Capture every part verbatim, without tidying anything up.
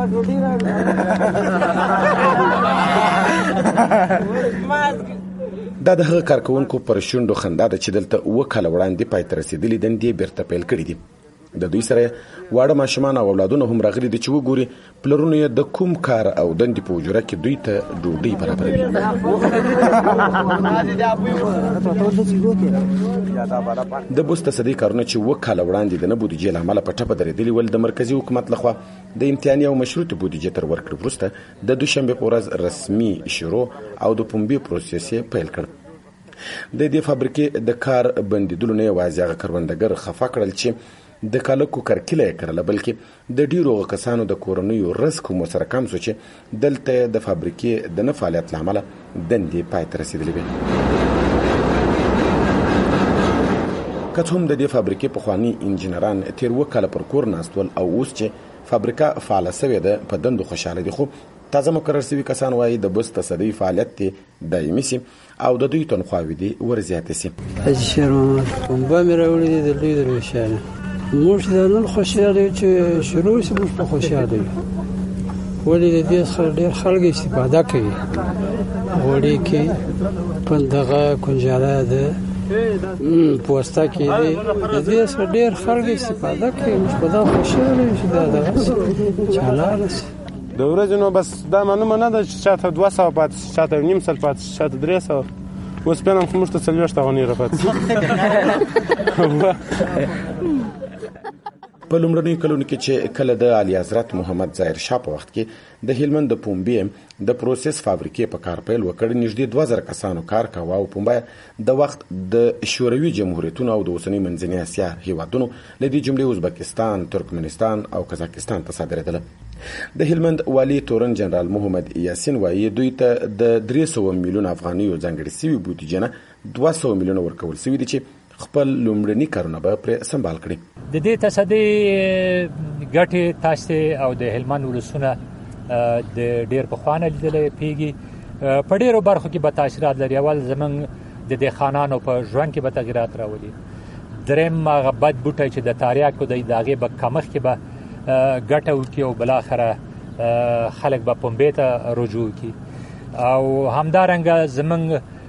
دا د هغه کارکوونکو پر شونډو خندا ده چې دلته اوه کاله وړاندې پای ته رسېدلي دندې بیرته پیل کړي دي. د دوی سره واړه ماشومان او اولادونه هم راغلي دي چې وګوري پلرونه یې د کوم کار او دندې په اجوره کې دوی ته ډوډۍ برابروي. د بوسته صدۍ کارونه چې اوه کاله وړاندې د نه بودیجې له امله په ټپه درېدلي ول، د مرکزي حکومت لخوا د امتیاني او مشروطې بودیجې تر ورکړې وروسته د دوشنبې په ورځ رسمي شروع او د پنبې پروسس یې پیل کړ. د دې فابریکې د کار بندیدلو نه یوازې هغه کروندګر خفه کړل چې د کالکو کرکیله یې کرله، بلکې د ډیرو کسانو د کورنیو رزق هم ورسره کم شو چې دلته د فابریکې د نه فعالیت له امله دندې پای ته رسېدلې وې. که څه هم د دې فابریکې پخواني انجینران تېر اووه کاله پر کور ناست ول او اوس چې فابریکه فعاله سوې ده په دندو خوشحاله دي، خو تازه مقرر سوي کسان وایي د بوسته صدۍ فعالیت دې دایمي سي او د دوی تنخواوې دې ورزیاتې سي. حاجي شیر محمد پنبه مې راوړې دي د لوی درویشانه. موږ د نن خوشحاله یو چې شروع شي، موږ په خوشحاله یو. ولې د دې څخه ډېر خلک استفاده کوي. غوړي کې پندغه کنجاله ده پوسته کې دي، د دې څخه ډېر خلک استفاده کوي. موږ په دا خوشحاله یو چې دا دغه چالاله سي. د ورځې نو بس دا معلومه نه ده چې چاته دوه سوه پاتې شي، چاته نیم سل پاتې شي، چاته درې سوه. اوس بیا هم خو موږ ته څلوېښت افغانۍ راپاتې شي. په لومړنیو کلونو کې چې کله د اعلی حضرت محمد ظاهر شاه په وخت کې د هلمند د پنبې د پروسس فابریکې په کار پیل وکړ، نږدې دوه زره کسانو کار کاوه او پنبه د وخت د شوروي جمهوریتونو او د اوسنۍ منځنۍ اسیا هیوادونو له دې جملې ازبکستان، ترکمنستان او قزاقستان ته صادرېدله. د هلمند والي تورن جنرال محمد یاسین وایي دوی ته د درې سوه میلیونه افغانیو ځانګړې سوي بودیجه نه دوه سوه میلیونه ورکول سوي دي چې خپل لومړني کارونه به پرې سمبال کړي. د دې تصدۍ ګټې تاسو او د هلمند ولسونه د ډېر پخوانه لیدلې پیږي. په ډېرو برخو کې به تاثیرات لري. اول زمونږ د دې خانانو په ژوند کې به تغیرات راولي. درېیم هغه بد بوټی چې د تاریاکو دی د هغې به کمښت کې به ګټه وکړي او بالاخره خلک به پنبې ته رجوع کړي. او همدارنګه زمونږ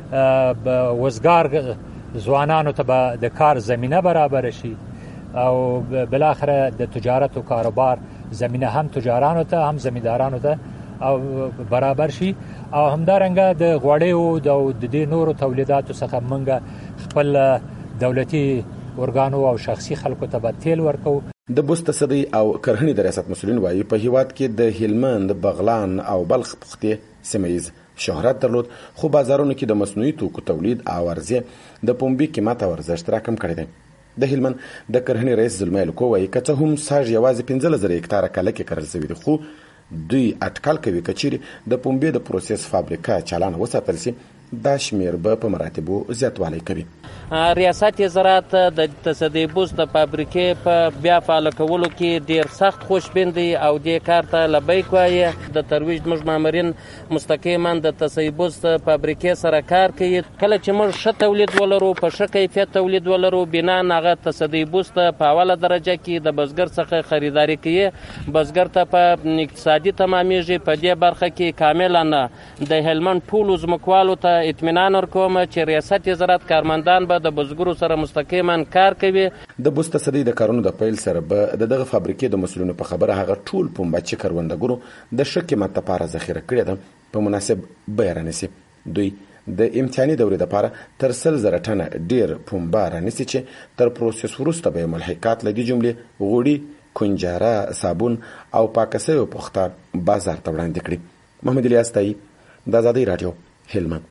وزګار ځوانانو ته به د کار زمینه برابر شي او بالاخره د تجارت او کاروبار زمینه هم تجارانو ته هم زمیندارانو ته او برابر شي. او همدارنګه د غوړیو د دې نورو تولیداتو څخه موږ خپل دولتي ارګانو او شخصي خلکو ته به تیل ورکو. د بوسته صدۍ او کرهنې د ریاست مسؤلین وایي په هیواد کې د هلمند، بغلان او بلخ پختې سیمه ییز شهرت درلود، خو بازارونو کې د مصنوعي توکو تولید او عرضه د پنبې قیمت او ارزښت راکم کړی دی. د هلمند د کرهنې رئیس زلمی الکو وایي که څه هم ساژ یوازې پنځلس زره هکتاره کاله کې کرل شوي دي، خو دوی اټکل کوي که چیرې د پنبې د پروسس فابریکه چالانه وساتل شي دا شمیر به په مراتبو زیاتوالی کوي. ریاست زراعت د تصدۍ بوس د فابریکې په بیا فعاله کولو کې ډیر سخت خوشبین دی او دې کار ته لبیک وایي. د ترویج موږ مامورین مستقیما د تصدۍ بوس د فابریکې سره کار کوي. کله چې موږ ښه تولید ولرو، په ښه کیفیت تولید ولرو، بنا هغه تصدۍ بوس ته په اوله درجه کې د بزګر څخه خریداري کوي. بزګر ته په اقتصادي تمامیږي. په دې برخه کې کاملا د هلمند ټولو ځمکوالو ته اطمینان ورکوم چې ریاست زراعت کارمندان به د بزګرو سره مستقیما کار کوي. د بوسته صدۍ د کارونو د پیل سره به د دغه فابریکې د مسؤلینو په خبره هغه ټول پنبه چې کروندګرو د ښه قیمت لپاره ذخیره کړې ده په مناسب بیه رانیسي. دوی د امتحاني دورې لپاره تر سل زره ټنه ډیر پنبه رانیسي چې تر پروسس وروسته به ملحقات له دې جملې غوړي، کنجاره، صابون او پاکه شوې پخته بازار ته وړاندې کړي. محمد الیاس تایي، د آزادۍ راډیو، هلمند.